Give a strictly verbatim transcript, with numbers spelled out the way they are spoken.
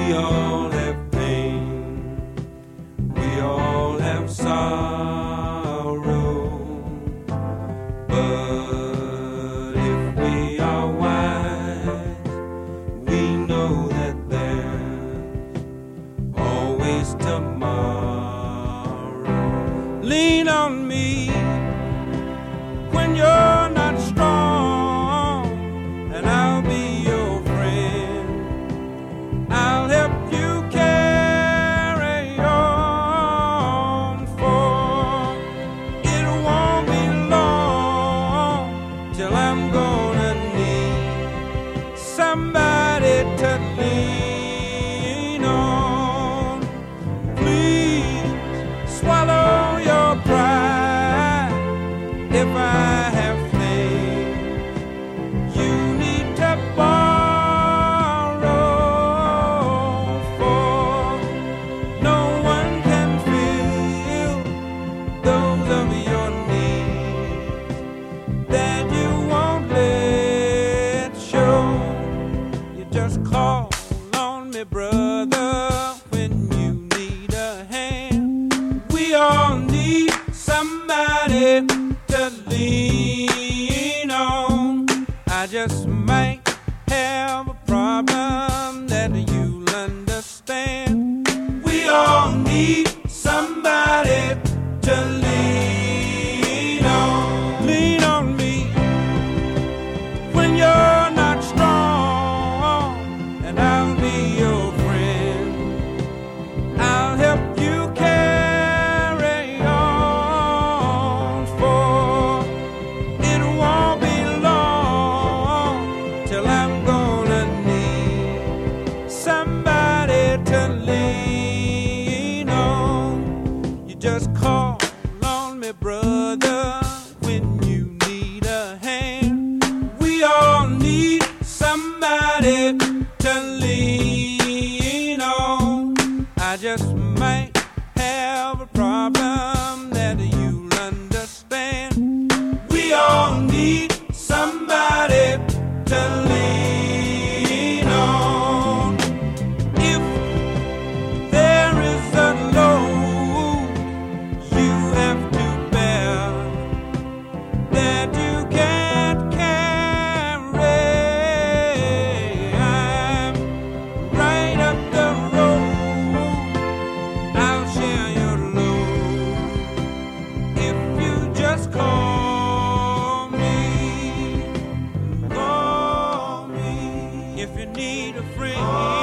We all have pain, we all have sorrow, but if we are wise, we know that there's always tomorrow. Lean on me when you're not strong, and I'll be your friend. I'll help you carry on, for it won't be long till I'm gonna need somebody to lean on. Please swallow your pride. If I have things you need to borrow, for no one can fill those of your needs that you won't let show. You just call on me, brother, when you need a hand. We all need somebody to lean on. I just might have a problem that you'll understand. We all need somebody to lean on. Lean on me when you're not strong, and I'll be your friend. I'll help you carry on, for it won't be long till I'm gonna need somebody to lean on. You just call on me, brother, when you need a hand. We all need somebody to lean on. I just might have a problem that you'll understand. We all need somebody to lean on. If there is a load you have to bear that you can't carry, I'm right up the road. I'll share your load if you just call me, call me. If you need a friend,